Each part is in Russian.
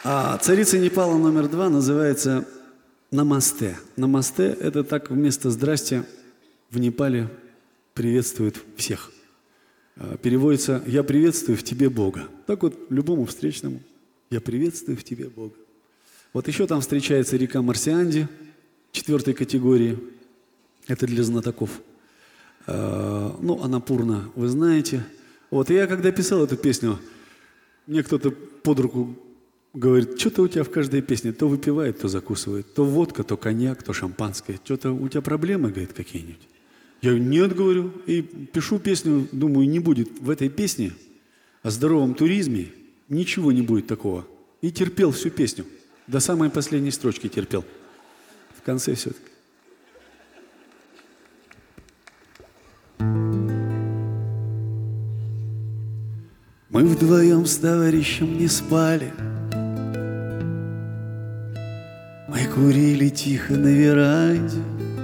А царица Непала номер 2 называется «Намасте». «Намасте» — это так вместо «здрасте» в Непале приветствуют всех. Переводится «Я приветствую в тебе Бога». Так вот, любому встречному «Я приветствую в тебе Бога». Вот еще там встречается река Марсианди 4 категории. Это для знатоков. Ну, Анапурна, вы знаете. Вот, и я когда писал эту песню, мне кто-то под руку говорит: что-то у тебя в каждой песне то выпивает, то закусывает, то водка, то коньяк, то шампанское. Что-то у тебя проблемы, говорит, какие-нибудь? Я говорю: нет, говорю. И пишу песню, думаю, не будет в этой песне о здоровом туризме, ничего не будет такого. И терпел всю песню. До самой последней строчки терпел. В конце все-таки. Мы вдвоем с товарищем не спали. Мы курили тихо на веранде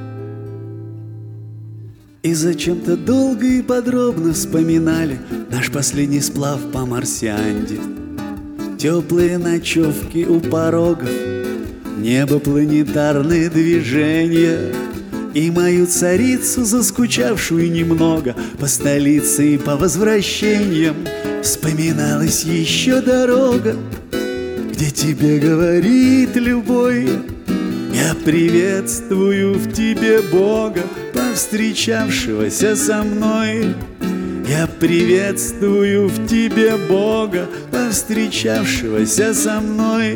и зачем-то долго и подробно вспоминали наш последний сплав по Марсианде. Теплые ночевки у порогов, небо, планетарные движения и мою царицу, заскучавшую немного по столице и по возвращениям. Вспоминалась еще дорога, где тебе говорит любой: я приветствую в тебе Бога, повстречавшегося со мной. Я приветствую в тебе Бога, повстречавшегося со мной.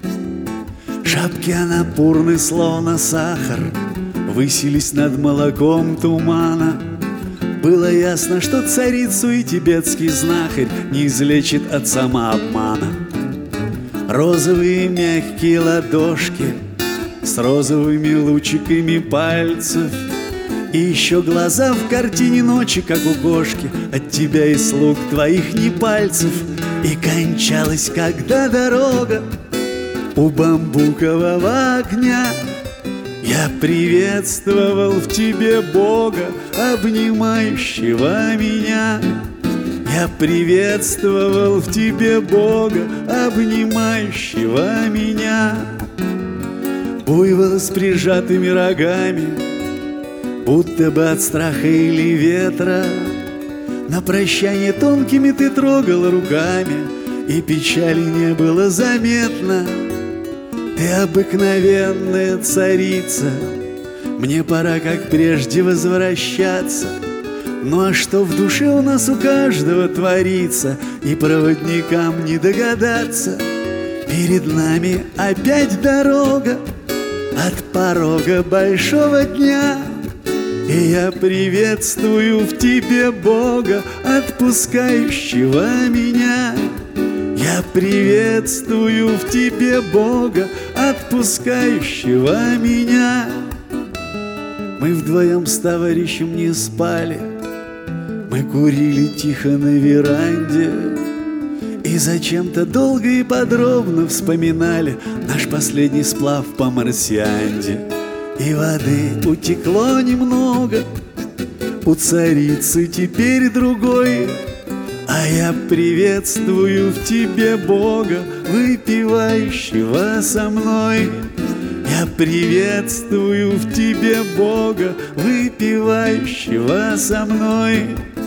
Шапки Анапурны, словно сахар, высились над молоком тумана. Было ясно, что царицу и тибетский знахарь не излечит от самообмана. Розовые мягкие ладошки с розовыми лучиками пальцев, и еще глаза в картине ночи, как у кошки, от тебя и слуг твоих не пальцев. И кончалась, когда дорога у бамбукового огня. Я приветствовал в тебе Бога, обнимающего меня. Я приветствовал в тебе Бога, обнимающего меня. Буйвол с прижатыми рогами, будто бы от страха или ветра, на прощание тонкими ты трогала руками, и печали не было заметно. Ты обыкновенная царица, мне пора, как прежде, возвращаться. Ну а что в душе у нас у каждого творится, и проводникам не догадаться. Перед нами опять дорога от порога большого дня. И я приветствую в тебе Бога, отпускающего меня. Я приветствую в тебе Бога, отпускающего меня. Мы вдвоем с товарищем не спали, мы курили тихо на веранде и зачем-то долго и подробно вспоминали наш последний сплав по Марсианде. И воды утекло немного, у царицы теперь другой. А я приветствую в тебе Бога, выпивающего со мной. Я приветствую в тебе Бога, выпивающего со мной.